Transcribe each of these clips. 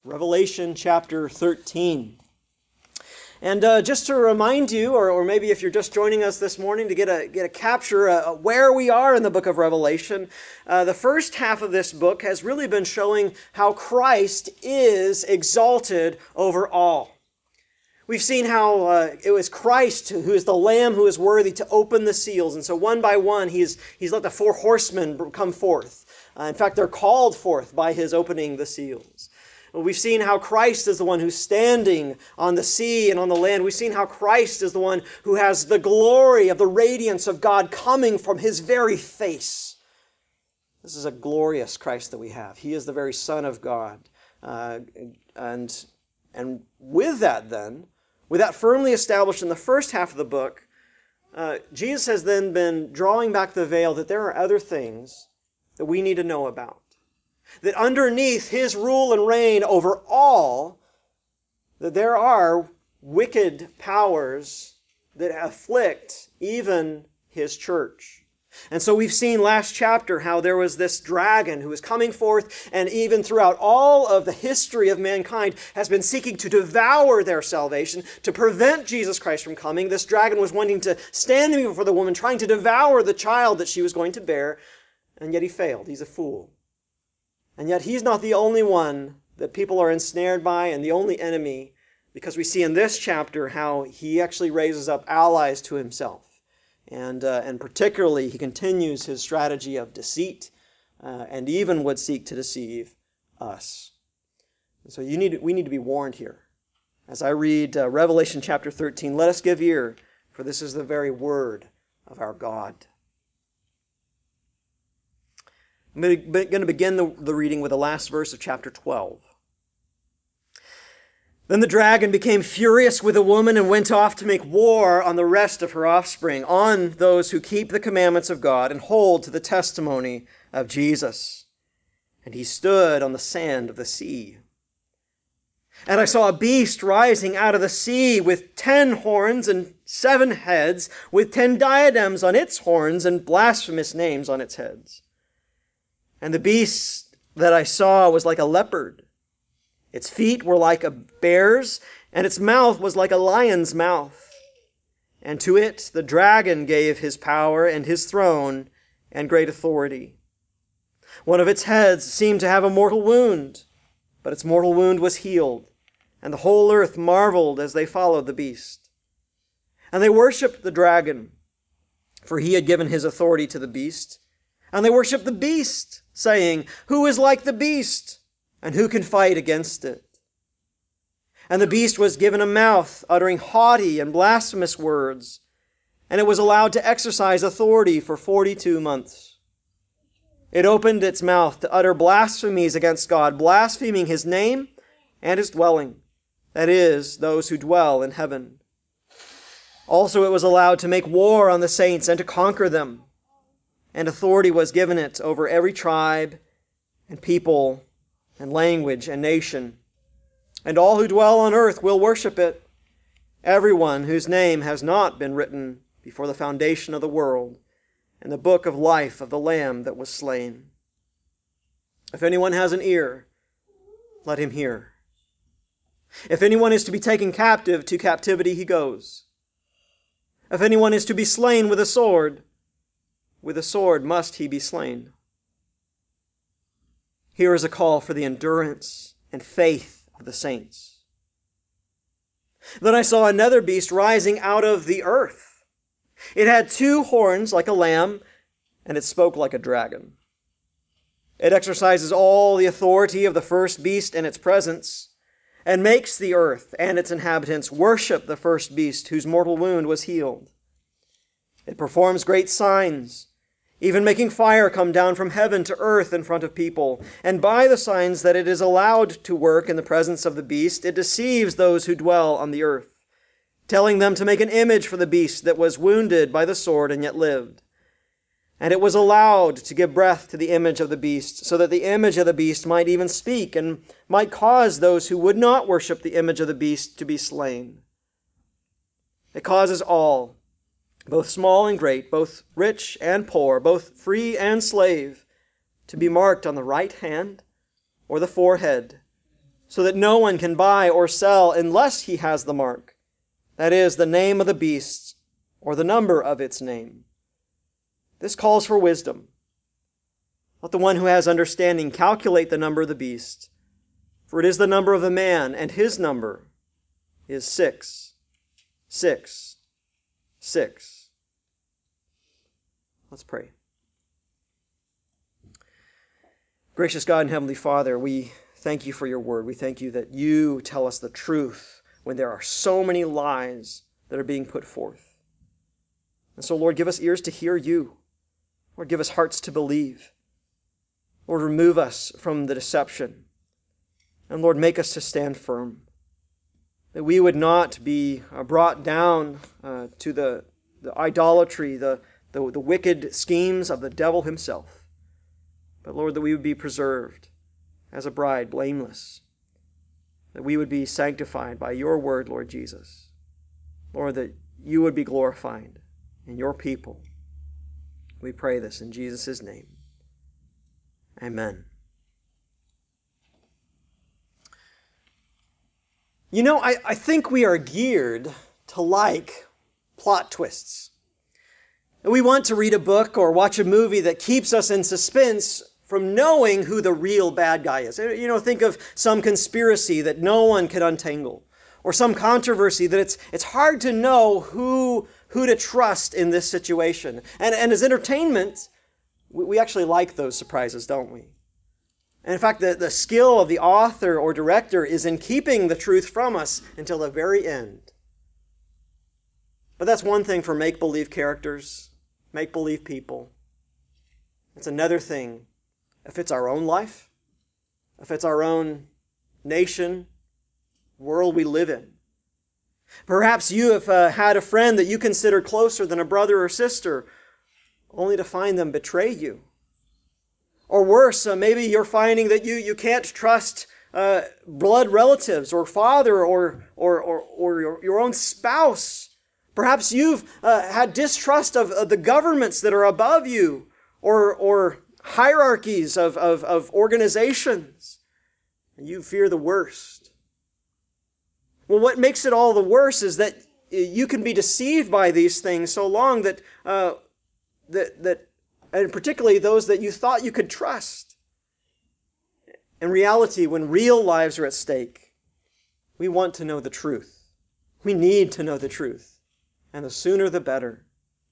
Revelation chapter 13. And just to remind you, or maybe if you're just joining us this morning to get a capture where we are in the book of Revelation, the first half of this book has really been showing how Christ is exalted over all. We've seen how it was Christ who is the Lamb who is worthy to open the seals. And so one by one, he's let the four horsemen come forth. In fact, they're called forth by his opening the seals. We've seen how Christ is the one who's standing on the sea and on the land. We've seen how Christ is the one who has the glory of the radiance of God coming from his very face. This is a glorious Christ that we have. He is the very Son of God. And with that then, with that firmly established in the first half of the book, Jesus has then been drawing back the veil that there are other things that we need to know about. That underneath his rule and reign over all, that there are wicked powers that afflict even his church. And so we've seen last chapter how there was this dragon who was coming forth and even throughout all of the history of mankind has been seeking to devour their salvation, to prevent Jesus Christ from coming. This dragon was wanting to stand before the woman, trying to devour the child that she was going to bear, and yet he failed. He's a fool. And yet he's not the only one that people are ensnared by and the only enemy, because we see in this chapter how he actually raises up allies to himself. And particularly he continues his strategy of deceit and even would seek to deceive us. And so we need to be warned here. As I read Revelation chapter 13, let us give ear, for this is the very word of our God. I'm going to begin the reading with the last verse of chapter 12. Then the dragon became furious with the woman and went off to make war on the rest of her offspring, on those who keep the commandments of God and hold to the testimony of Jesus. And he stood on the sand of the sea. And I saw a beast rising out of the sea with 10 horns and 7 heads, with 10 diadems on its horns and blasphemous names on its heads. And the beast that I saw was like a leopard. Its feet were like a bear's, and its mouth was like a lion's mouth. And to it the dragon gave his power and his throne and great authority. One of its heads seemed to have a mortal wound, but its mortal wound was healed, and the whole earth marveled as they followed the beast. And they worshipped the dragon, for he had given his authority to the beast. And they worshipped the beast, saying, "Who is like the beast? And who can fight against it?" And the beast was given a mouth, uttering haughty and blasphemous words, and it was allowed to exercise authority for 42 months. It opened its mouth to utter blasphemies against God, blaspheming his name and his dwelling, that is, those who dwell in heaven. Also it was allowed to make war on the saints and to conquer them. And authority was given it over every tribe and people and language and nation. And all who dwell on earth will worship it, everyone whose name has not been written before the foundation of the world in the book of life of the Lamb that was slain. If anyone has an ear, let him hear. If anyone is to be taken captive, to captivity he goes. If anyone is to be slain with a sword must he be slain. Here is a call for the endurance and faith of the saints. Then I saw another beast rising out of the earth. It had 2 horns like a lamb, and it spoke like a dragon. It exercises all the authority of the first beast in its presence, and makes the earth and its inhabitants worship the first beast whose mortal wound was healed. It performs great signs, even making fire come down from heaven to earth in front of people. And by the signs that it is allowed to work in the presence of the beast, it deceives those who dwell on the earth, telling them to make an image for the beast that was wounded by the sword and yet lived. And it was allowed to give breath to the image of the beast, so that the image of the beast might even speak and might cause those who would not worship the image of the beast to be slain. It causes all, both small and great, both rich and poor, both free and slave, to be marked on the right hand or the forehead, so that no one can buy or sell unless he has the mark, that is, the name of the beast or the number of its name. This calls for wisdom. Let the one who has understanding calculate the number of the beast, for it is the number of a man, and his number is 666. Let's pray. Gracious God and Heavenly Father, we thank you for your word. We thank you that you tell us the truth when there are so many lies that are being put forth. And so, Lord, give us ears to hear you. Lord, give us hearts to believe. Lord, remove us from the deception. And Lord, make us to stand firm. That we would not be brought down to the idolatry, the wicked schemes of the devil himself. But Lord, that we would be preserved as a bride, blameless. That we would be sanctified by your word, Lord Jesus. Lord, that you would be glorified in your people. We pray this in Jesus' name. Amen. You know, I think we are geared to like plot twists. We want to read a book or watch a movie that keeps us in suspense from knowing who the real bad guy is. You know, think of some conspiracy that no one can untangle, or some controversy that it's hard to know who to trust in this situation. And as entertainment, we actually like those surprises, don't we? And in fact, the skill of the author or director is in keeping the truth from us until the very end. But that's one thing for make-believe characters, make-believe people. It's another thing if it's our own life, if it's our own nation, world we live in. Perhaps you have had a friend that you consider closer than a brother or sister, only to find them betray you. Or worse, maybe you're finding that you can't trust blood relatives or father or your own spouse. Perhaps you've had distrust of the governments that are above you or hierarchies of organizations. And you fear the worst. Well, what makes it all the worse is that you can be deceived by these things so long that and particularly those that you thought you could trust. In reality, when real lives are at stake, we want to know the truth. We need to know the truth. And the sooner the better.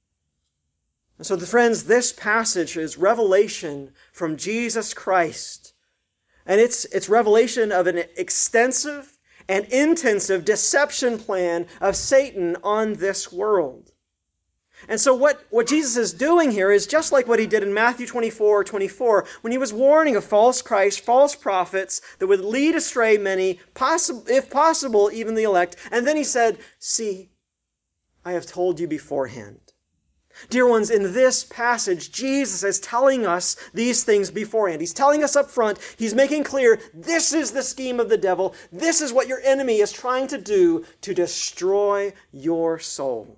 And so, friends, this passage is revelation from Jesus Christ. And it's revelation of an extensive and intensive deception plan of Satan on this world. And so what Jesus is doing here is just like what he did in Matthew 24:24, when he was warning of false Christ, false prophets that would lead astray many, if possible, even the elect. And then he said, "See, I have told you beforehand." Dear ones, in this passage, Jesus is telling us these things beforehand. He's telling us up front, he's making clear, this is the scheme of the devil. This is what your enemy is trying to do to destroy your soul.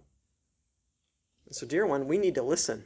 So, dear one, we need to listen.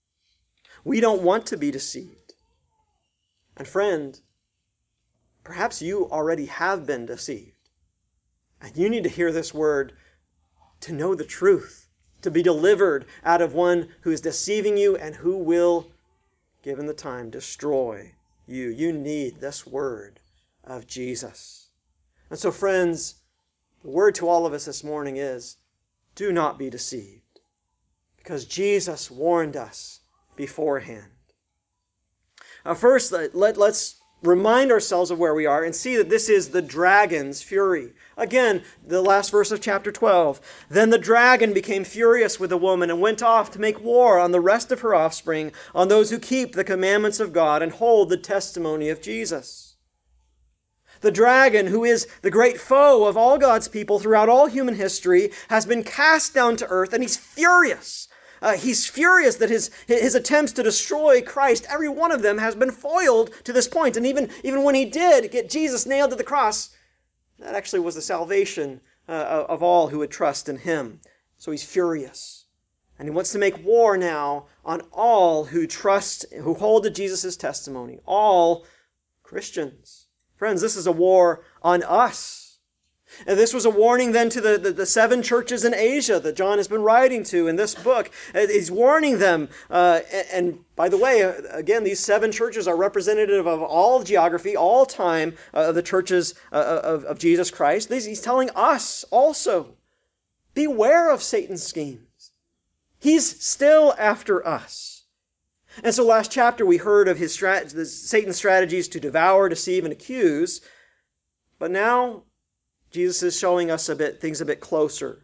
We don't want to be deceived. And friend, perhaps you already have been deceived. And you need to hear this word to know the truth, to be delivered out of one who is deceiving you and who will, given the time, destroy you. You need this word of Jesus. And so, friends, the word to all of us this morning is, do not be deceived. Because Jesus warned us beforehand. First, let's remind ourselves of where we are and see that this is the dragon's fury. Again, the last verse of chapter 12. Then the dragon became furious with the woman and went off to make war on the rest of her offspring, on those who keep the commandments of God and hold the testimony of Jesus. The dragon, who is the great foe of all God's people throughout all human history, has been cast down to earth, and he's furious. He's furious that his attempts to destroy Christ, every one of them has been foiled to this point. And even when he did get Jesus nailed to the cross, that actually was the salvation of all who would trust in him. So he's furious. And he wants to make war now on all who trust, who hold to Jesus' testimony. All Christians. Friends, this is a war on us. And this was a warning then to the seven churches in Asia that John has been writing to in this book. He's warning them. And by the way, again, these seven churches are representative of all geography, all time of the churches of Jesus Christ. He's telling us also, beware of Satan's schemes. He's still after us. And so last chapter we heard of Satan's strategies to devour, deceive, and accuse. But now Jesus is showing us things a bit closer.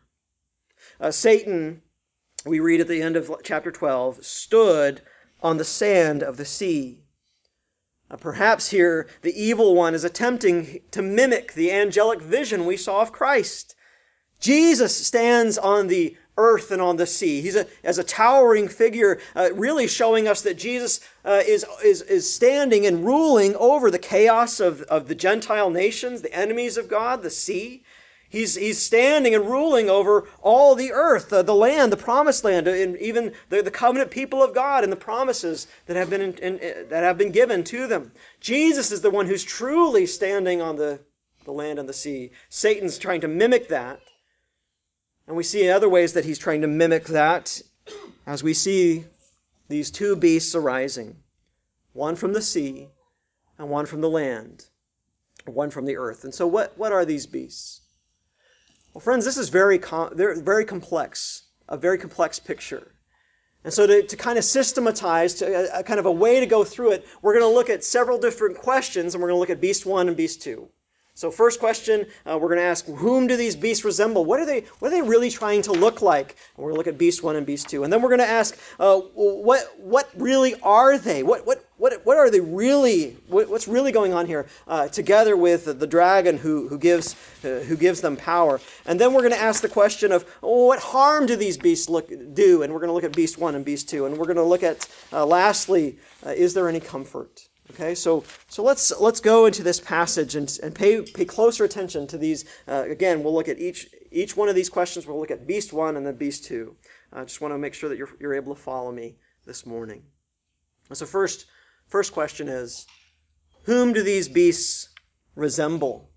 Satan, we read at the end of chapter 12, stood on the sand of the sea. Perhaps here the evil one is attempting to mimic the angelic vision we saw of Christ. Jesus stands on the earth and on the sea. He's as a towering figure, really showing us that Jesus is standing and ruling over the chaos of the Gentile nations, the enemies of God, the sea. He's standing and ruling over all the earth, the land, the promised land, and even the covenant people of God and the promises that have been given to them. Jesus is the one who's truly standing on the land and the sea. Satan's trying to mimic that. And we see other ways that he's trying to mimic that as we see these two beasts arising, one from the sea and one from the land, one from the earth. And so what are these beasts? Well, friends, this is very complex, a very complex picture. And so to kind of systematize, a kind of a way to go through it, we're going to look at several different questions, and we're going to look at beast 1 and beast 2. So first question, we're going to ask, whom do these beasts resemble? What are they really trying to look like? And we're going to look at beast 1 and beast 2. And then we're going to ask, what really are they? What are they really? What's really going on here? Together with the dragon who gives them power. And then we're going to ask the question of, what harm do these beasts do? And we're going to look at beast 1 and beast 2. And we're going to look at, lastly, is there any comfort? Okay, so let's go into this passage and pay closer attention to these. Again, we'll look at each one of these questions. We'll look at beast 1 and then beast 2. I just want to make sure that you're able to follow me this morning. So first question is, whom do these beasts resemble?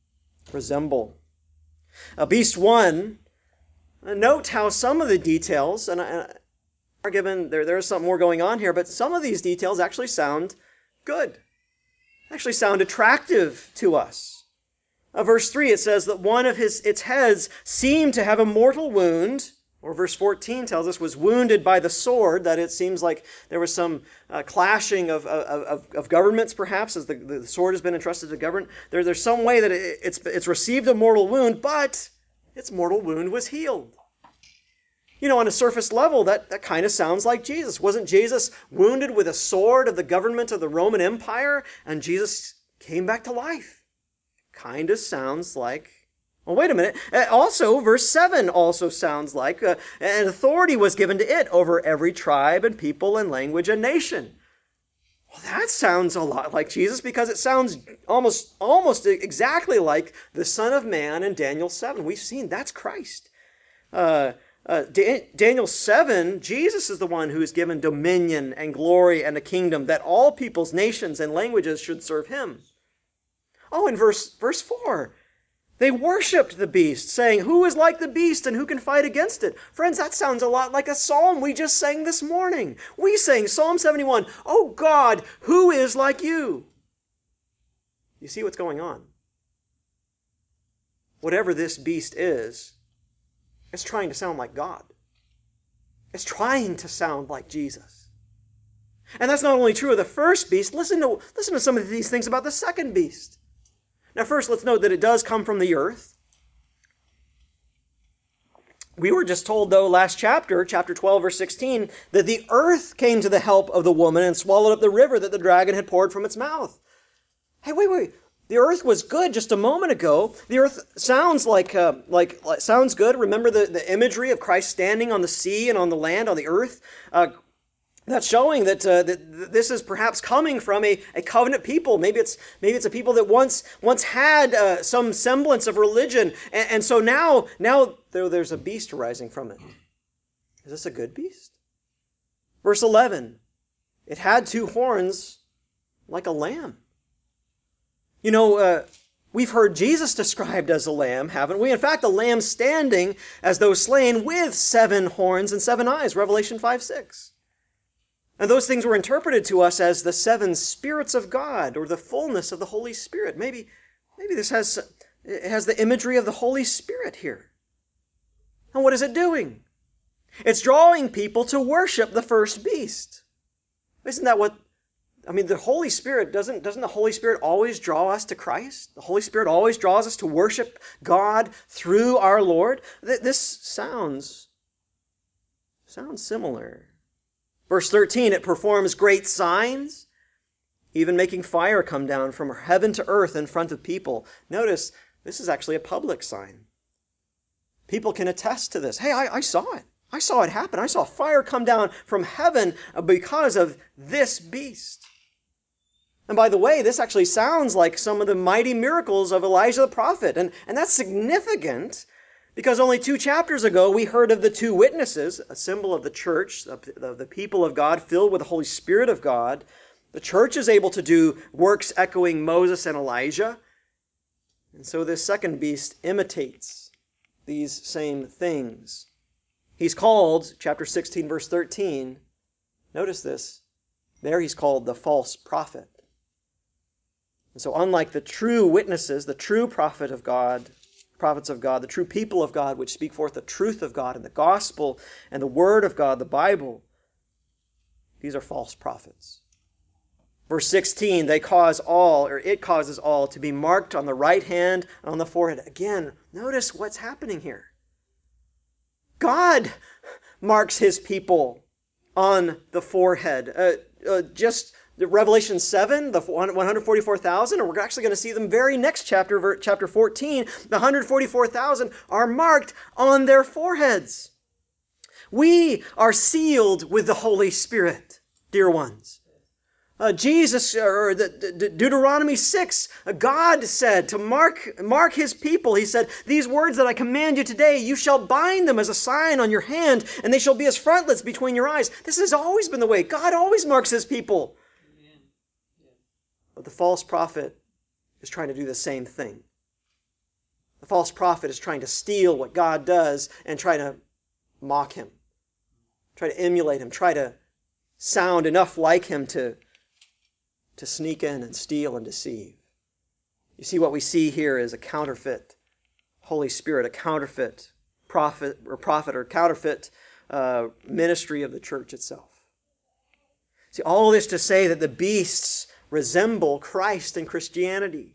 Beast 1. Note how some of the details, and are given there's something more going on here, but some of these details actually sound good. Actually sound attractive to us. Verse 3, it says that one of its heads seemed to have a mortal wound, or verse 14 tells us was wounded by the sword, that it seems like there was some clashing of governments perhaps, as the sword has been entrusted to government. There's some way that it's received a mortal wound, but its mortal wound was healed. On a surface level, that kind of sounds like Jesus. Wasn't Jesus wounded with a sword of the government of the Roman Empire, and Jesus came back to life? Kind of sounds like... Well, wait a minute. Also, verse 7 also sounds like an authority was given to it over every tribe and people and language and nation. Well, that sounds a lot like Jesus, because it sounds almost exactly like the Son of Man in Daniel 7. We've seen that's Christ. Daniel 7, Jesus is the one who is given dominion and glory and a kingdom that all peoples, nations, and languages should serve him. Oh, in verse 4, they worshipped the beast, saying, who is like the beast and who can fight against it? Friends, that sounds a lot like a psalm we just sang this morning. We sang Psalm 71, oh God, who is like you? You see what's going on? Whatever this beast is, it's trying to sound like God. It's trying to sound like Jesus. And that's not only true of the first beast. Listen to some of these things about the second beast. Now first, let's note that it does come from the earth. We were just told, though, last chapter 12, verse 16, that the earth came to the help of the woman and swallowed up the river that the dragon had poured from its mouth. Hey, wait. The earth was good just a moment ago. The earth sounds sounds good. Remember the imagery of Christ standing on the sea and on the land, on the earth? That's showing that this is perhaps coming from a covenant people. Maybe it's a people that once had some semblance of religion, and so now there's a beast arising from it. Is this a good beast? Verse 11, it had two horns like a lamb. You know, we've heard Jesus described as a lamb, haven't we? In fact, a lamb standing as though slain with 7 horns and 7 eyes, Revelation 5:6. And those things were interpreted to us as the 7 spirits of God, or the fullness of the Holy Spirit. Maybe this has the imagery of the Holy Spirit here. And what is it doing? It's drawing people to worship the first beast. Isn't that what, the Holy Spirit, doesn't the Holy Spirit always draw us to Christ? The Holy Spirit always draws us to worship God through our Lord? This sounds similar. Verse 13, it performs great signs, even making fire come down from heaven to earth in front of people. Notice, this is actually a public sign. People can attest to this. Hey, I saw it. I saw it happen. I saw fire come down from heaven because of this beast. And by the way, this actually sounds like some of the mighty miracles of Elijah the prophet. And that's significant because only 2 chapters ago we heard of the 2 witnesses, a symbol of the church, of the people of God filled with the Holy Spirit of God. The church is able to do works echoing Moses and Elijah. And so this second beast imitates these same things. He's called, chapter 16, verse 13, notice this, there he's called the false prophet. And so unlike the true witnesses, the true prophets of God, the true people of God, which speak forth the truth of God and the gospel and the word of God, the Bible, these are false prophets. Verse 16, it causes all to be marked on the right hand and on the forehead. Again, notice what's happening here. God marks his people on the forehead. Just Revelation 7, the 144,000, and we're actually going to see them very next chapter, chapter 14. The 144,000 are marked on their foreheads. We are sealed with the Holy Spirit, dear ones. Deuteronomy 6, God said to mark his people. He said, these words that I command you today, you shall bind them as a sign on your hand, and they shall be as frontlets between your eyes. This has always been the way. God always marks his people. Amen. But the false prophet is trying to do the same thing. The false prophet is trying to steal what God does and try to mock him, try to emulate him, try to sound enough like him to sneak in and steal and deceive. You see, what we see here is a counterfeit Holy Spirit, a counterfeit prophet or counterfeit ministry of the church itself. See, all this to say that the beasts resemble Christ and Christianity.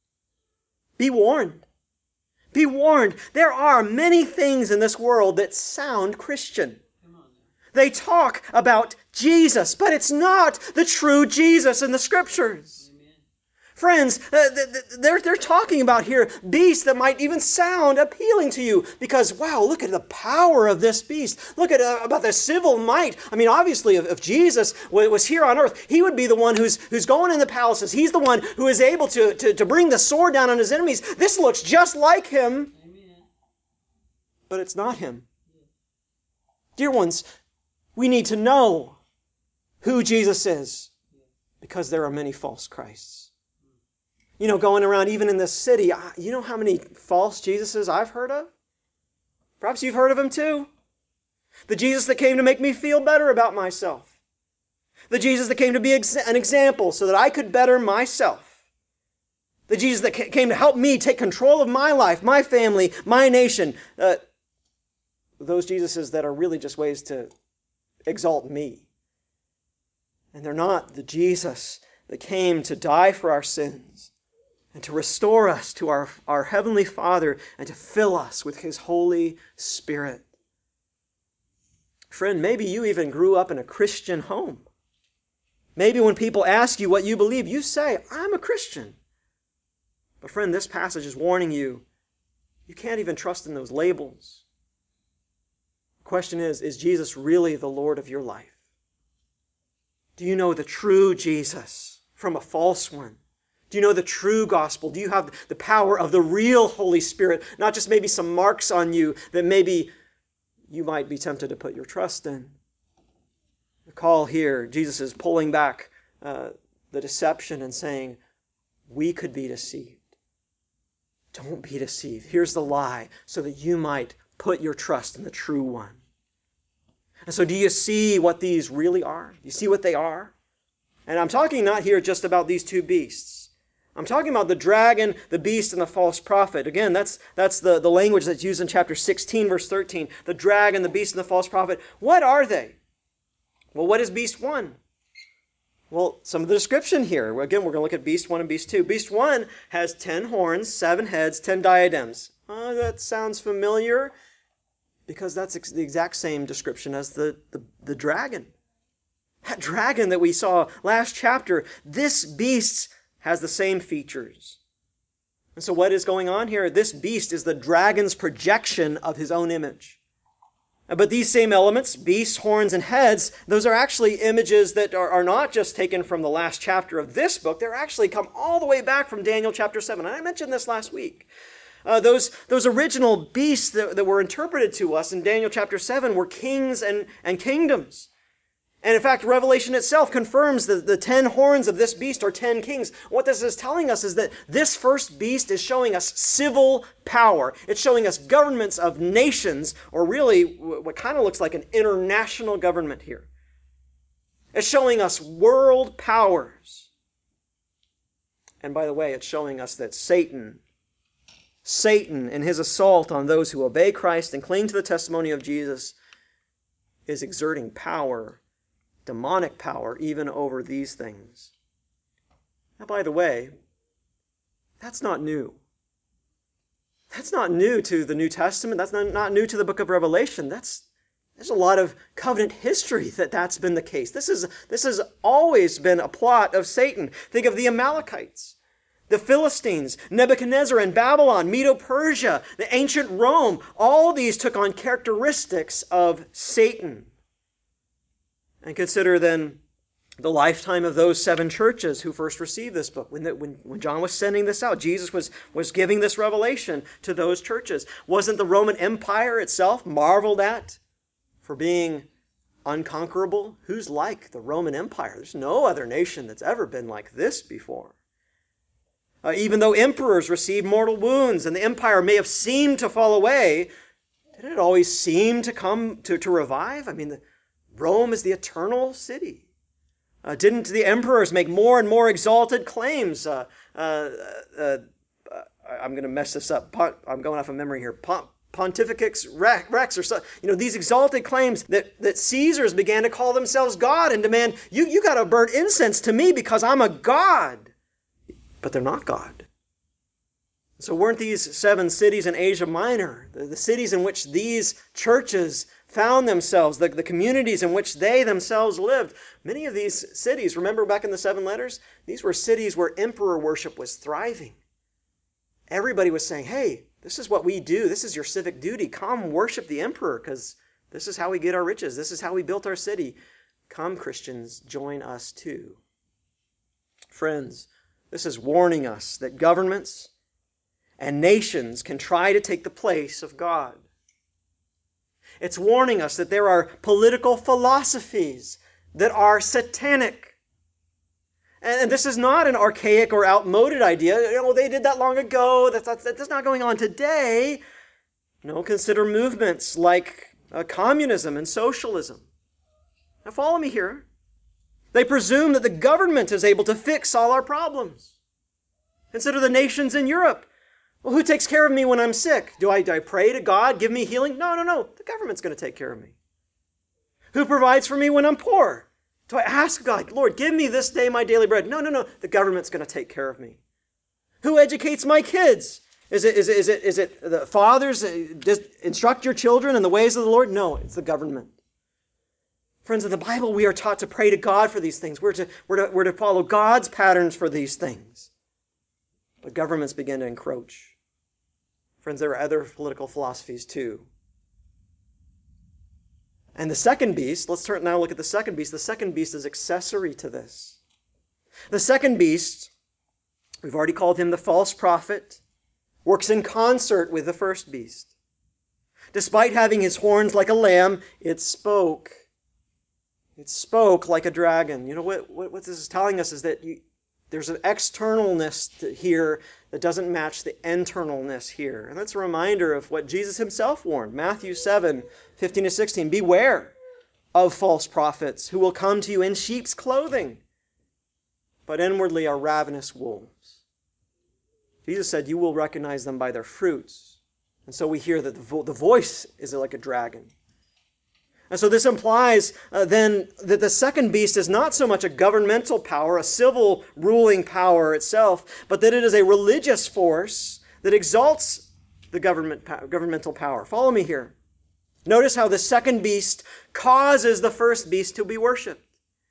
Be warned. Be warned. There are many things in this world that sound Christian. They talk about Jesus, but it's not the true Jesus in the Scriptures. Amen. Friends, they're talking about here beasts that might even sound appealing to you because, wow, look at the power of this beast. Look at about the civil might. Obviously, if Jesus was here on earth, he would be the one who's going in the palaces. He's the one who is able to bring the sword down on his enemies. This looks just like him, Amen. But it's not him. Dear ones, we need to know who Jesus is because there are many false Christs. Going around even in this city, you know how many false Jesuses I've heard of? Perhaps you've heard of him too. The Jesus that came to make me feel better about myself. The Jesus that came to be an example so that I could better myself. The Jesus that came to help me take control of my life, my family, my nation. Those Jesuses that are really just ways to exalt me. And they're not the Jesus that came to die for our sins and to restore us to our Heavenly Father and to fill us with His Holy Spirit. Friend, maybe you even grew up in a Christian home. Maybe when people ask you what you believe, you say, I'm a Christian. But friend, this passage is warning you, you can't even trust in those labels. The question is Jesus really the Lord of your life? Do you know the true Jesus from a false one? Do you know the true gospel? Do you have the power of the real Holy Spirit? Not just maybe some marks on you that maybe you might be tempted to put your trust in. The call here, Jesus is pulling back the deception and saying, we could be deceived. Don't be deceived. Here's the lie, so that you might put your trust in the true one. And so do you see what these really are? Do you see what they are? And I'm talking not here just about these two beasts. I'm talking about the dragon, the beast, and the false prophet. Again, that's the language that's used in chapter 16, verse 13. The dragon, the beast, and the false prophet. What are they? Well, what is beast 1? Well, some of the description here. Again, we're going to look at beast 1 and beast 2. Beast 1 has 10 horns, 7 heads, 10 diadems. That sounds familiar, because that's the exact same description as the dragon. That dragon that we saw last chapter, this beast has the same features. And so what is going on here? This beast is the dragon's projection of his own image. But these same elements, beasts, horns, and heads, those are actually images that are not just taken from the last chapter of this book. They're actually come all the way back from Daniel chapter 7. And I mentioned this last week. Those original beasts that were interpreted to us in Daniel chapter 7 were kings and kingdoms. And in fact, Revelation itself confirms that the 10 horns of this beast are 10 kings. What this is telling us is that this first beast is showing us civil power. It's showing us governments of nations, or really what kind of looks like an international government here. It's showing us world powers. And by the way, it's showing us that Satan, in his assault on those who obey Christ and cling to the testimony of Jesus, is exerting power, demonic power, even over these things. Now, by the way, that's not new. That's not new to the New Testament. That's not new to the book of Revelation. There's a lot of covenant history that's been the case. This has always been a plot of Satan. Think of the Amalekites, the Philistines, Nebuchadnezzar and Babylon, Medo-Persia, the ancient Rome. All these took on characteristics of Satan. And consider then the lifetime of those 7 churches who first received this book. When John was sending this out, Jesus was giving this revelation to those churches. Wasn't the Roman Empire itself marveled at for being unconquerable? Who's like the Roman Empire? There's no other nation that's ever been like this before. Even though emperors received mortal wounds and the empire may have seemed to fall away, didn't it always seem to come to revive? I mean, Rome is the eternal city. Didn't the emperors make more and more exalted claims? I'm going to mess this up. I'm going off of memory here. Pontifex Rex, or so, these exalted claims that Caesars began to call themselves God and demand, you got to burn incense to me because I'm a god. But they're not God. So weren't these 7 cities in Asia Minor, the cities in which these churches found themselves, the communities in which they themselves lived, many of these cities, remember back in the 7 letters, these were cities where emperor worship was thriving. Everybody was saying, hey, this is what we do. This is your civic duty. Come worship the emperor, because this is how we get our riches. This is how we built our city. Come, Christians, join us too. Friends, this is warning us that governments and nations can try to take the place of God. It's warning us that there are political philosophies that are satanic. And this is not an archaic or outmoded idea. They did that long ago. That's not going on today. No, consider movements like communism and socialism. Now follow me here. They presume that the government is able to fix all our problems. Consider the nations in Europe. Well, who takes care of me when I'm sick? Do I pray to God, give me healing? No. The government's going to take care of me. Who provides for me when I'm poor? Do I ask God, Lord, give me this day my daily bread? No. The government's going to take care of me. Who educates my kids? Is it the fathers? Instruct your children in the ways of the Lord? No, it's the government. Friends, in the Bible, we are taught to pray to God for these things. We're to follow God's patterns for these things. But governments begin to encroach. Friends, there are other political philosophies too. And the second beast, let's now look at the second beast. The second beast is accessory to this. The second beast, we've already called him the false prophet, works in concert with the first beast. Despite having his horns like a lamb, it spoke. It spoke like a dragon. What this is telling us is that There's an externalness here that doesn't match the internalness here. And that's a reminder of what Jesus himself warned. Matthew 7:15-16. Beware of false prophets who will come to you in sheep's clothing, but inwardly are ravenous wolves. Jesus said, you will recognize them by their fruits. And so we hear that the voice is like a dragon. And so this implies then that the second beast is not so much a governmental power, a civil ruling power itself, but that it is a religious force that exalts the governmental power. Follow me here. Notice how the second beast causes the first beast to be worshipped.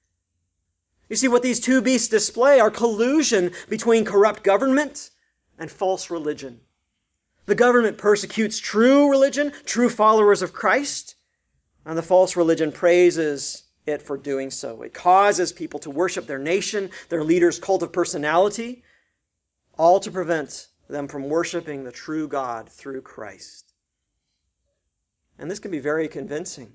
You see, what these two beasts display are collusion between corrupt government and false religion. The government persecutes true religion, true followers of Christ, and the false religion praises it for doing so. It causes people to worship their nation, their leaders' cult of personality, all to prevent them from worshiping the true God through Christ. And this can be very convincing.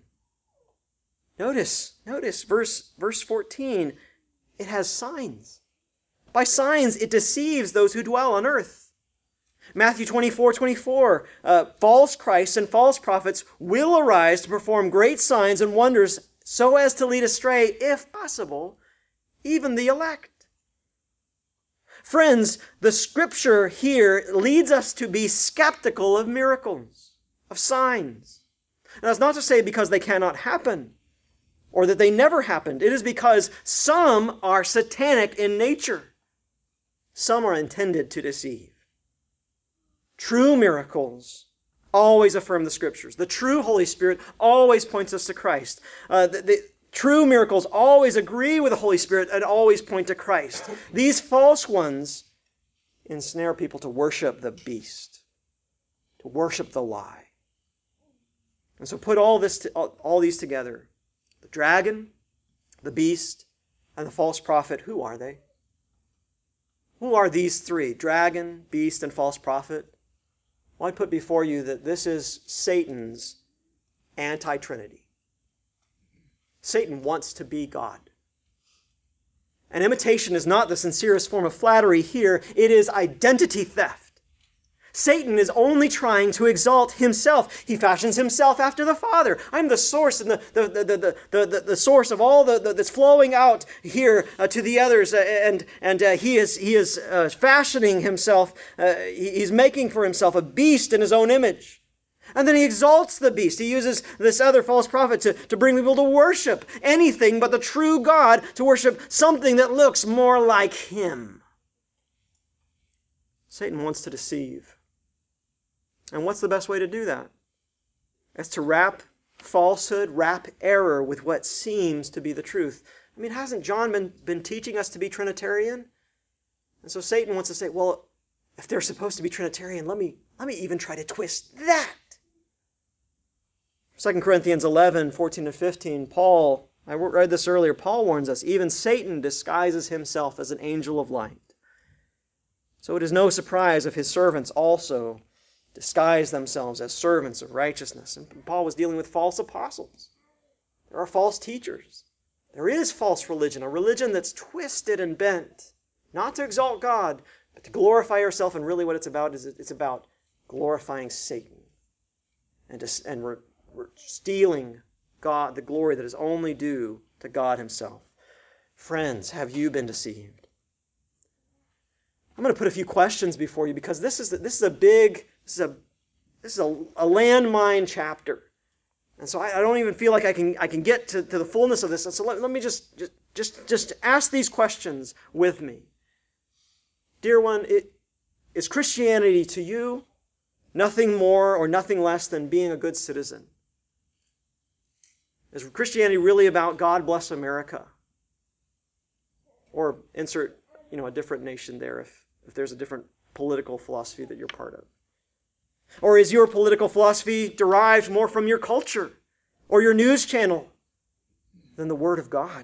Notice verse 14. It has signs. By signs, it deceives those who dwell on earth. Matthew 24:24, false Christs and false prophets will arise to perform great signs and wonders so as to lead astray, if possible, even the elect. Friends, the scripture here leads us to be skeptical of miracles, of signs. Now, that's not to say because they cannot happen or that they never happened. It is because some are satanic in nature. Some are intended to deceive. True miracles always affirm the Scriptures. The true Holy Spirit always points us to Christ. The true miracles always agree with the Holy Spirit and always point to Christ. These false ones ensnare people to worship the beast, to worship the lie. And so put all these together. The dragon, the beast, and the false prophet. Who are they? Who are these three? Dragon, beast, and false prophet? Well, I put before you that this is Satan's anti-Trinity. Satan wants to be God. And imitation is not the sincerest form of flattery here. It is identity theft. Satan is only trying to exalt himself. He fashions himself after the Father. I'm the source and the source of all that's flowing out here to the others. And he is fashioning himself. He's making for himself a beast in his own image. And then he exalts the beast. He uses this other false prophet to bring people to worship anything but the true God, to worship something that looks more like him. Satan wants to deceive. And what's the best way to do that? It's to wrap falsehood, wrap error with what seems to be the truth. I mean, hasn't John been teaching us to be Trinitarian? And so Satan wants to say, well, if they're supposed to be Trinitarian, let me even try to twist that. 2 Corinthians 11:14-15, Paul, I read this earlier, Paul warns us, even Satan disguises himself as an angel of light. So it is no surprise if his servants also disguise themselves as servants of righteousness. And Paul was dealing with false apostles. There are false teachers. There is false religion, a religion that's twisted and bent, not to exalt God, but to glorify yourself. And really what it's about is it's about glorifying Satan and we're stealing God, the glory that is only due to God himself. Friends, have you been deceived? I'm going to put a few questions before you because this is a landmine chapter. And so I don't even feel like I can get to the fullness of this. And so let me just ask these questions with me. Dear one, is Christianity to you nothing more or nothing less than being a good citizen? Is Christianity really about God bless America? Or insert, a different nation there if there's a different political philosophy that you're part of. Or is your political philosophy derived more from your culture or your news channel than the Word of God?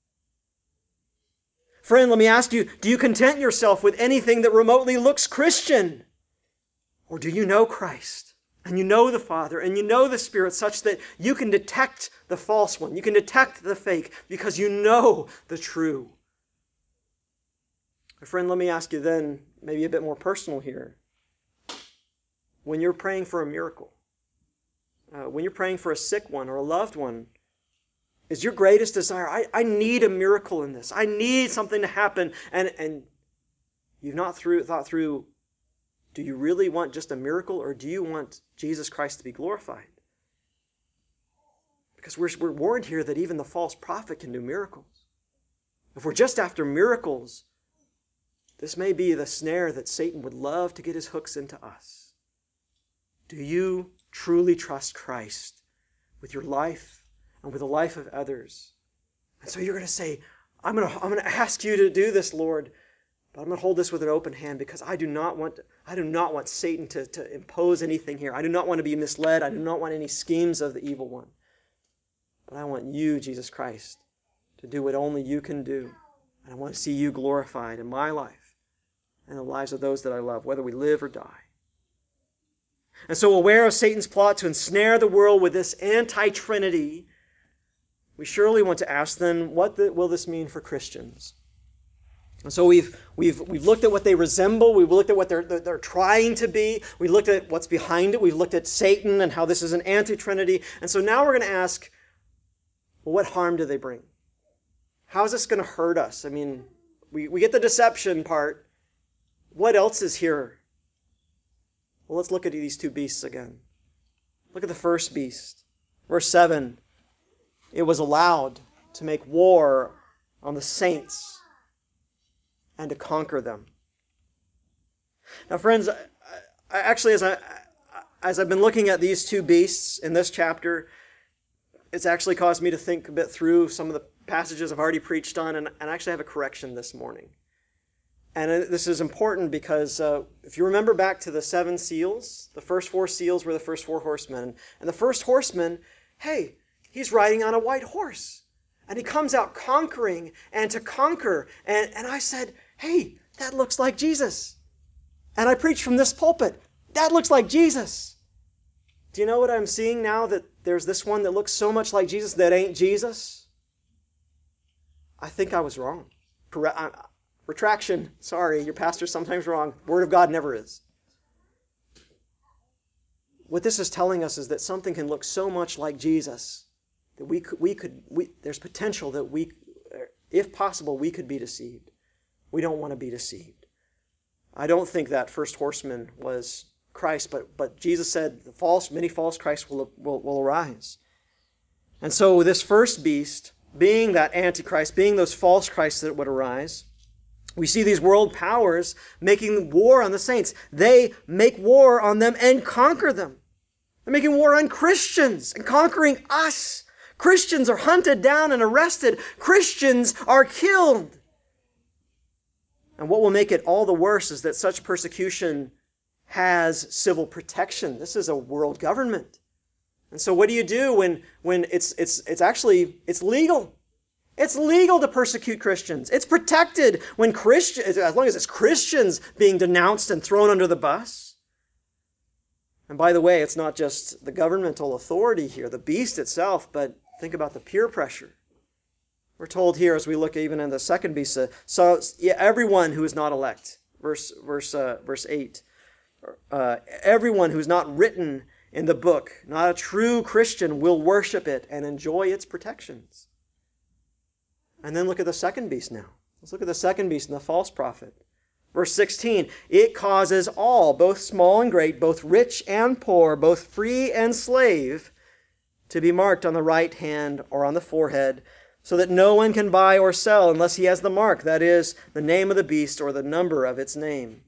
Friend, let me ask you, do you content yourself with anything that remotely looks Christian? Or do you know Christ, and you know the Father, and you know the Spirit such that you can detect the false one, you can detect the fake, because you know the true? My friend, let me ask you then, maybe a bit more personal here. When you're praying for a miracle, when you're praying for a sick one or a loved one, is your greatest desire, I need a miracle in this. I need something to happen. And you've not thought through, do you really want just a miracle, or do you want Jesus Christ to be glorified? Because we're warned here that even the false prophet can do miracles. If we're just after miracles, this may be the snare that Satan would love to get his hooks into us. Do you truly trust Christ with your life and with the life of others? And so you're going to say, I'm going to ask you to do this, Lord, but I'm going to hold this with an open hand because I do not want Satan to impose anything here. I do not want to be misled. I do not want any schemes of the evil one. But I want you, Jesus Christ, to do what only you can do. And I want to see you glorified in my life and the lives of those that I love, whether we live or die. And so, aware of Satan's plot to ensnare the world with this anti-Trinity, we surely want to ask then, what will this mean for Christians? And so we've looked at what they resemble. We've looked at what they're trying to be. We looked at what's behind it. We've looked at Satan and how this is an anti-Trinity. And so now we're going to ask, well, what harm do they bring? How is this going to hurt us? I mean, we get the deception part. What else is here? Well, let's look at these two beasts again. Look at the first beast. Verse 7. It was allowed to make war on the saints and to conquer them. Now, friends, I actually, as I've been looking at these two beasts in this chapter, it's actually caused me to think a bit through some of the passages I've already preached on, and actually have a correction this morning. And this is important because if you remember back to the 7 seals, the first 4 seals were the first 4 horsemen. And the first horseman, hey, he's riding on a white horse. And he comes out conquering and to conquer. And I said, hey, that looks like Jesus. And I preached from this pulpit. That looks like Jesus. Do you know what I'm seeing now? That there's this one that looks so much like Jesus that ain't Jesus? I think I was wrong. Retraction. Sorry, your pastor's sometimes wrong. Word of God never is. What this is telling us is that something can look so much like Jesus that there's potential that if possible, we could be deceived. We don't want to be deceived. I don't think that first horseman was Christ, but Jesus said many false Christs will arise. And so this first beast, being that Antichrist, being those false Christs that would arise, we see these world powers making war on the saints. They make war on them and conquer them. They're making war on Christians and conquering us. Christians are hunted down and arrested. Christians are killed. And what will make it all the worse is that such persecution has civil protection. This is a world government. And so what do you do when it's legal? It's legal to persecute Christians. It's protected when Christians, as long as it's Christians being denounced and thrown under the bus. And by the way, it's not just the governmental authority here, the beast itself, but think about the peer pressure. We're told here as we look even in the second beast, everyone who is not elect, verse 8, everyone who is not written in the book, not a true Christian, will worship it and enjoy its protections. And then look at the second beast now. Let's look at the second beast and the false prophet. Verse 16, it causes all, both small and great, both rich and poor, both free and slave, to be marked on the right hand or on the forehead, so that no one can buy or sell unless he has the mark, that is, the name of the beast or the number of its name.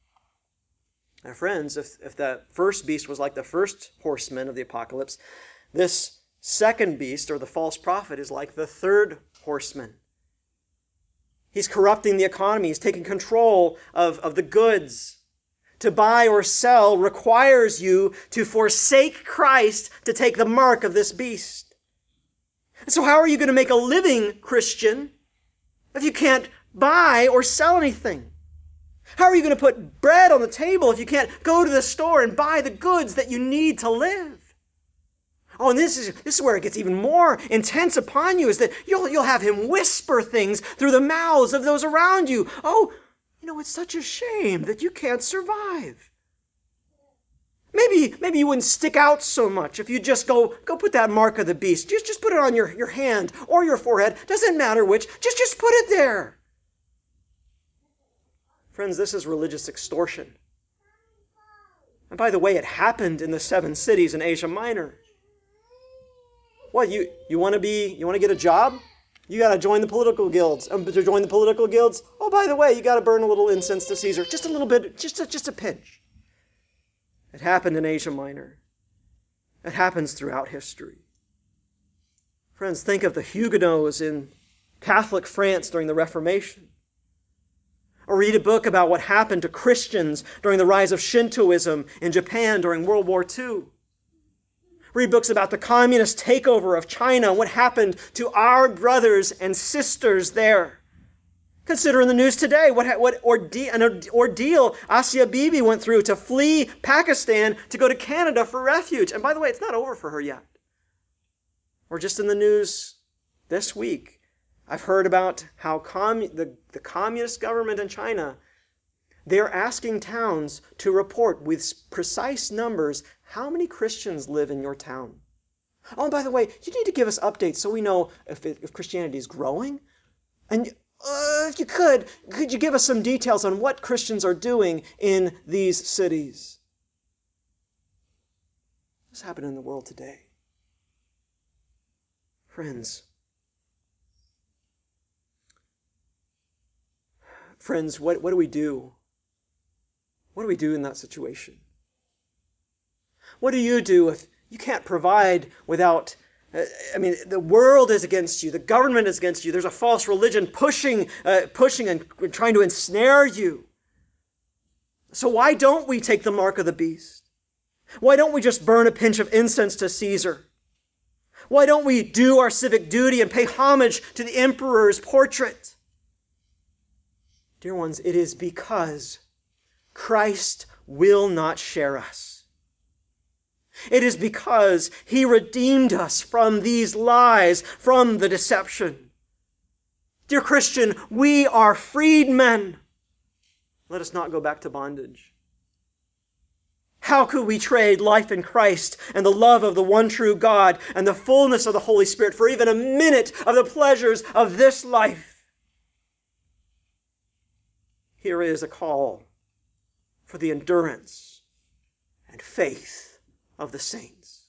Now, friends, if that first beast was like the first horseman of the apocalypse, this second beast, or the false prophet, is like the third horseman. He's corrupting the economy. He's taking control of the goods. To buy or sell requires you to forsake Christ to take the mark of this beast. So how are you going to make a living, Christian, if you can't buy or sell anything? How are you going to put bread on the table if you can't go to the store and buy the goods that you need to live? Oh, and this is where it gets even more intense upon you, is that you'll have him whisper things through the mouths of those around you. Oh, It's such a shame that you can't survive. Maybe you wouldn't stick out so much if you just go put that mark of the beast. Just put it on your hand or your forehead. Doesn't matter which. Just put it there. Friends, this is religious extortion. And by the way, it happened in the 7 cities in Asia Minor. What, you want to get a job? You got to join the political guilds. To join the political guilds, oh, by the way, you got to burn a little incense to Caesar. Just a little bit, just a pinch. It happened in Asia Minor. It happens throughout history. Friends, think of the Huguenots in Catholic France during the Reformation. Or read a book about what happened to Christians during the rise of Shintoism in Japan during World War II. Read books about the communist takeover of China and what happened to our brothers and sisters there. Consider in the news today what ordeal Asia Bibi went through to flee Pakistan to go to Canada for refuge. And by the way, it's not over for her yet. Or just in the news this week, I've heard about how the communist government in China, they're asking towns to report with precise numbers how many Christians live in your town. Oh, and by the way, you need to give us updates so we know if Christianity is growing. And if you could you give us some details on what Christians are doing in these cities? What's happening in the world today? Friends, what do we do? What do we do in that situation? What do you do if you can't provide without... the world is against you. The government is against you. There's a false religion pushing and trying to ensnare you. So why don't we take the mark of the beast? Why don't we just burn a pinch of incense to Caesar? Why don't we do our civic duty and pay homage to the emperor's portrait? Dear ones, it is because Christ will not share us. It is because he redeemed us from these lies, from the deception. Dear Christian, we are freedmen. Let us not go back to bondage. How could we trade life in Christ and the love of the one true God and the fullness of the Holy Spirit for even a minute of the pleasures of this life? Here is a call for the endurance and faith of the saints.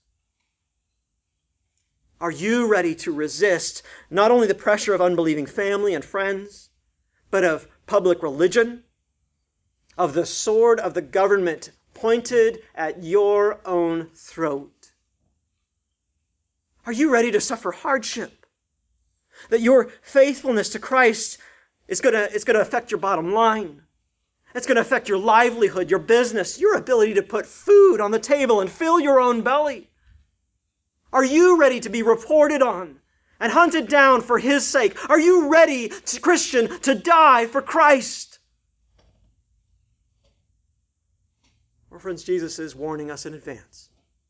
Are you ready to resist not only the pressure of unbelieving family and friends, but of public religion, of the sword of the government pointed at your own throat? Are you ready to suffer hardship? That your faithfulness to Christ is going to affect your bottom line. It's going to affect your livelihood, your business, your ability to put food on the table and fill your own belly. Are you ready to be reported on and hunted down for his sake? Are you ready, Christian, to die for Christ? Well, friends, Jesus is warning us in advance.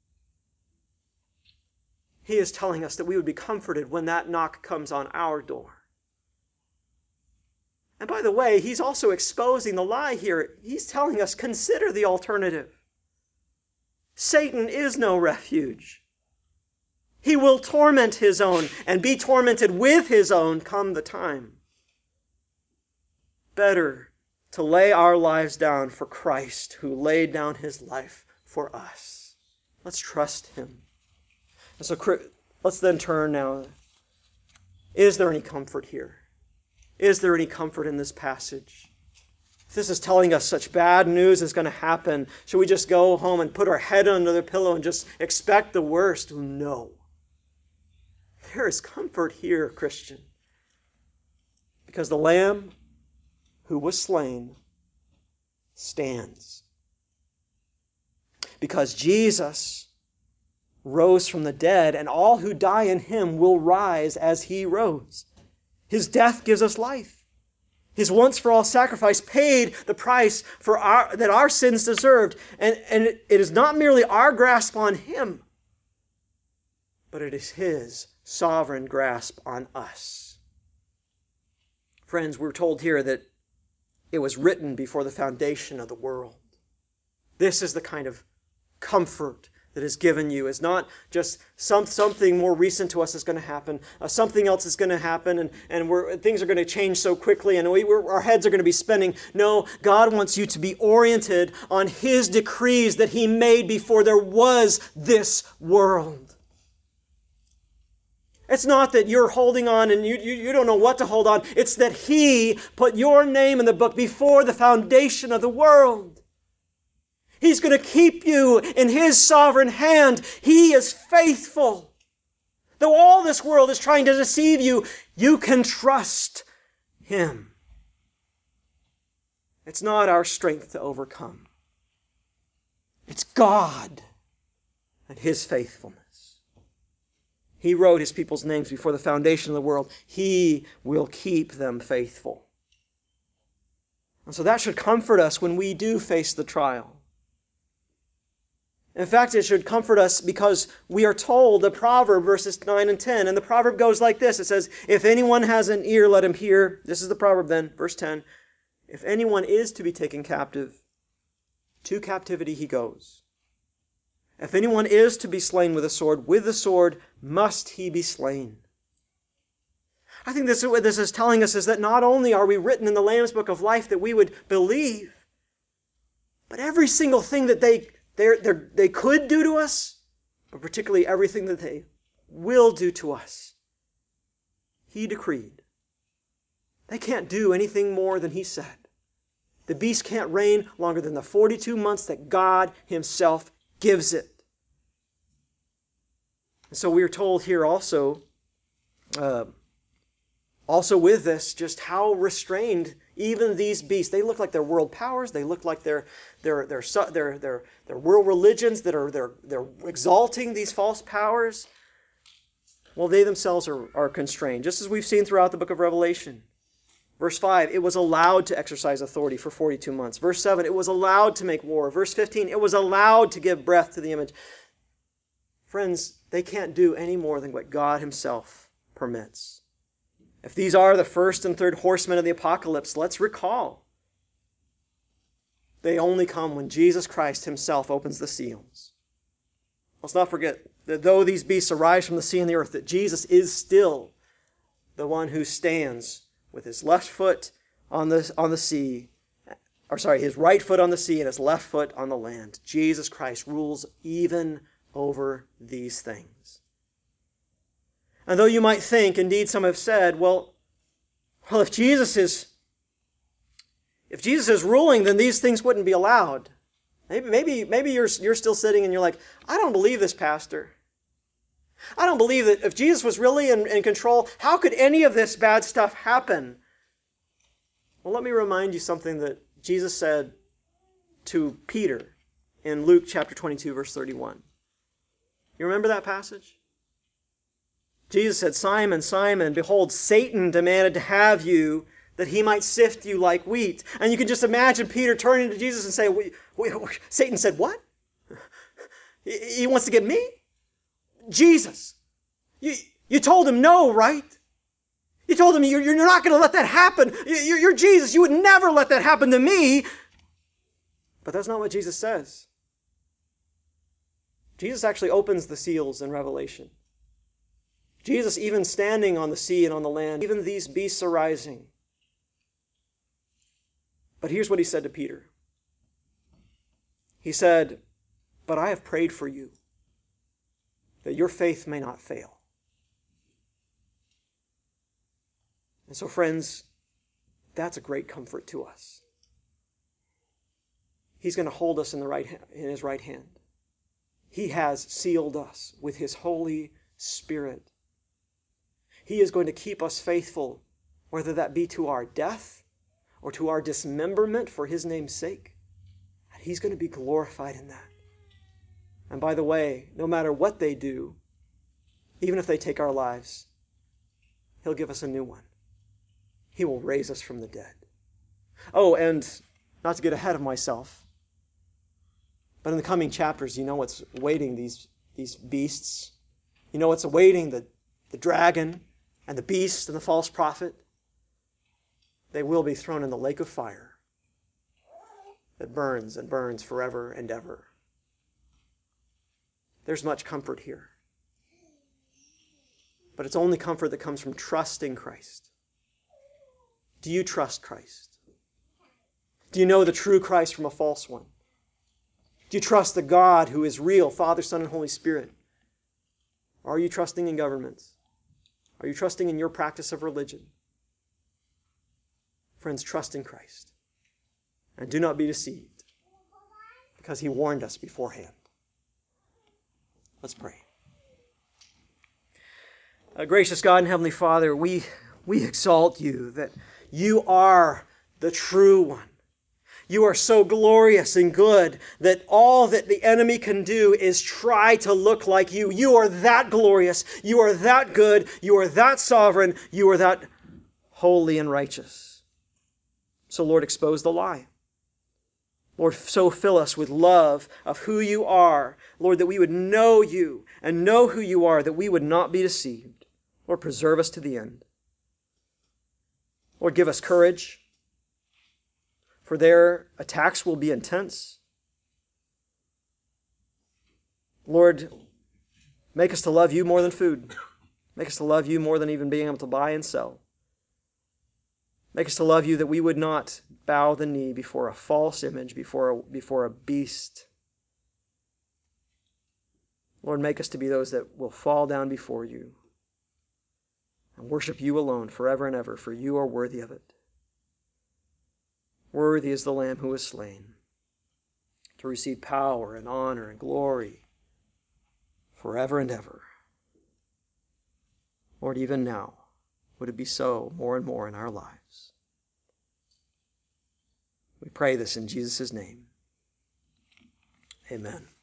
He is telling us that we would be comforted when that knock comes on our door. And by the way, he's also exposing the lie here. He's telling us, consider the alternative. Satan is no refuge. He will torment his own and be tormented with his own come the time. Better to lay our lives down for Christ, who laid down his life for us. Let's trust him. And so let's then turn now. Is there any comfort here? Is there any comfort in this passage? If this is telling us such bad news is going to happen, should we just go home and put our head under the pillow and just expect the worst? No. There is comfort here, Christian. Because the Lamb who was slain stands. Because Jesus rose from the dead, and all who die in him will rise as he rose. His death gives us life. His once-for-all sacrifice paid the price that our sins deserved. And it is not merely our grasp on him, but it is his sovereign grasp on us. Friends, we're told here that It was written before the foundation of the world. This is the kind of comfort that is given you. It's not just something more recent to us is going to happen. Something else is going to happen, and things are going to change so quickly, and our heads are going to be spinning. No, God wants you to be oriented on His decrees that He made before there was this world. It's not that you're holding on and you don't know what to hold on. It's that He put your name in the book before the foundation of the world. He's going to keep you in His sovereign hand. He is faithful. Though all this world is trying to deceive you, you can trust Him. It's not our strength to overcome. It's God and His faithfulness. He wrote His people's names before the foundation of the world. He will keep them faithful. And so that should comfort us when we do face the trial. In fact, it should comfort us because we are told the proverb, verses 9 and 10, and the proverb goes like this. It says, if anyone has an ear, let him hear. This is the proverb then, verse 10. If anyone is to be taken captive, to captivity he goes. If anyone is to be slain with the sword must he be slain. I think this is what this is telling us is that not only are we written in the Lamb's Book of Life that we would believe, but every single thing that they could do to us, but particularly everything that they will do to us, He decreed. They can't do anything more than He said. The beast can't reign longer than the 42 months that God Himself gives it. And so we are told here also with this, just how restrained even these beasts. They look like they're world powers. They look like they're world religions that they're exalting these false powers. Well, they themselves are constrained, just as we've seen throughout the book of Revelation. Verse 5, it was allowed to exercise authority for 42 months. Verse 7, it was allowed to make war. Verse 15, it was allowed to give breath to the image. Friends, they can't do any more than what God Himself permits. If these are the first and third horsemen of the apocalypse, let's recall they only come when Jesus Christ Himself opens the seals. Let's not forget that though these beasts arise from the sea and the earth, that Jesus is still the one who stands with His left foot on the sea, His right foot on the sea and His left foot on the land. Jesus Christ rules even over these things. And though you might think, indeed some have said, well, if Jesus is ruling, then these things wouldn't be allowed. Maybe you're still sitting and you're like, I don't believe this, Pastor. I don't believe that if Jesus was really in control, how could any of this bad stuff happen? Well, let me remind you something that Jesus said to Peter in Luke chapter 22, verse 31. You remember that passage? Jesus said, Simon, Simon, behold, Satan demanded to have you that he might sift you like wheat. And you can just imagine Peter turning to Jesus and saying, Satan said what? He wants to get me? Jesus, you told him no, right? You told him you're not going to let that happen. You're Jesus. You would never let that happen to me. But that's not what Jesus says. Jesus actually opens the seals in Revelation. Jesus, even standing on the sea and on the land, even these beasts are rising. But here's what He said to Peter. He said, but I have prayed for you, that your faith may not fail. And so, friends, that's a great comfort to us. He's going to hold us in His right hand. He has sealed us with His Holy Spirit. He is going to keep us faithful, whether that be to our death or to our dismemberment for His name's sake. And He's going to be glorified in that. And by the way, no matter what they do, even if they take our lives, He'll give us a new one. He will raise us from the dead. Oh, and not to get ahead of myself, but in the coming chapters, you know what's awaiting these beasts. You know what's awaiting the dragon and the beast and the false prophet. They will be thrown in the lake of fire. that burns and burns forever and ever. There's much comfort here. But it's only comfort that comes from trusting Christ. Do you trust Christ? Do you know the true Christ from a false one? Do you trust the God who is real, Father, Son, and Holy Spirit? Or are you trusting in governments? Are you trusting in your practice of religion? Friends, trust in Christ. And do not be deceived, because he warned us beforehand. Let's pray. Gracious God and Heavenly Father, we exalt you that you are the true one. You are so glorious and good that all that the enemy can do is try to look like you. You are that glorious. You are that good. You are that sovereign. You are that holy and righteous. So, Lord, expose the lie. Lord, so fill us with love of who you are. Lord, that we would know you and know who you are, that we would not be deceived. Lord, preserve us to the end. Lord, give us courage, for their attacks will be intense. Lord, make us to love you more than food. Make us to love you more than even being able to buy and sell. Make us to love you that we would not bow the knee before a false image, before a beast. Lord, make us to be those that will fall down before you and worship you alone forever and ever, for you are worthy of it. Worthy is the Lamb who was slain to receive power and honor and glory forever and ever. Lord, even now, would it be so more and more in our lives? We pray this in Jesus' name. Amen.